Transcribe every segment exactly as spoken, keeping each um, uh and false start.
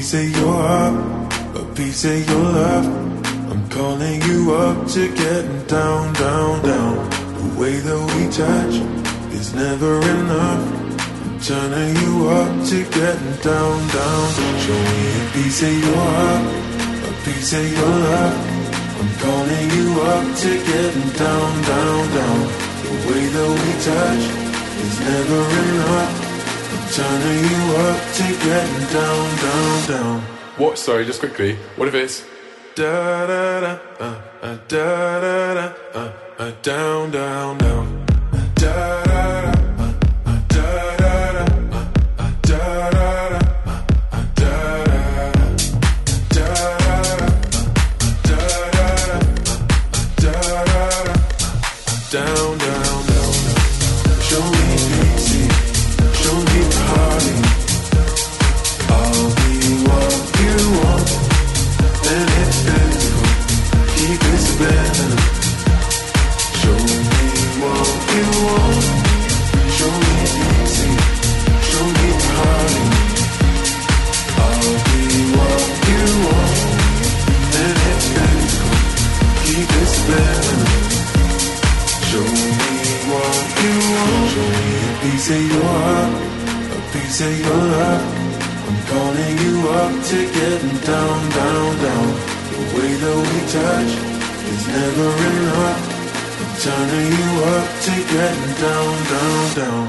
piece of your heart, a piece of your love. I'm calling you up to getting down, down, down. The way that we touch is never enough. I'm turning you up to getting down, down. Show me a piece of your heart, a piece of your love. I'm calling you up to getting down, down, down. The way that we touch is never enough. I'm turning you up to getting down, down, down. What? Sorry, just quickly. What if it's da da da uh, uh, da da da uh, uh, down, down, down. Da da da uh, uh, da da da uh, uh, da da da uh, uh, da da da da da da da da down, down, down. Show me easy, show me party. I'll be what you want, and it's physical. Keep it subliminal. Show me what you want. Show me easy, show me party. I'll be what you want, and it's physical. Keep it subliminal. Show me what you want. Show me a piece of your heart, a piece of your love. I'm calling you up to getting down, down, down. The way that we touch is never enough. I'm turning you up to getting down, down, down.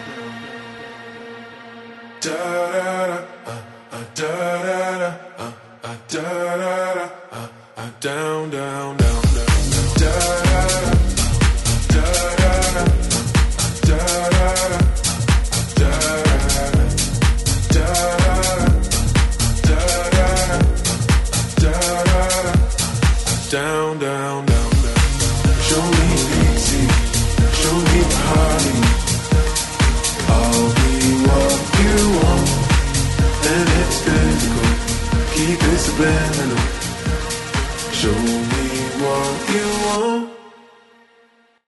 Da da da, uh, uh, da da da, uh, uh, da da da, uh, uh, down, down, down, down, da da da. Down, down, down, down. Show me easy, show me party. I'll be what you want, and it's physical. Keep it subliminal. Show me what you want.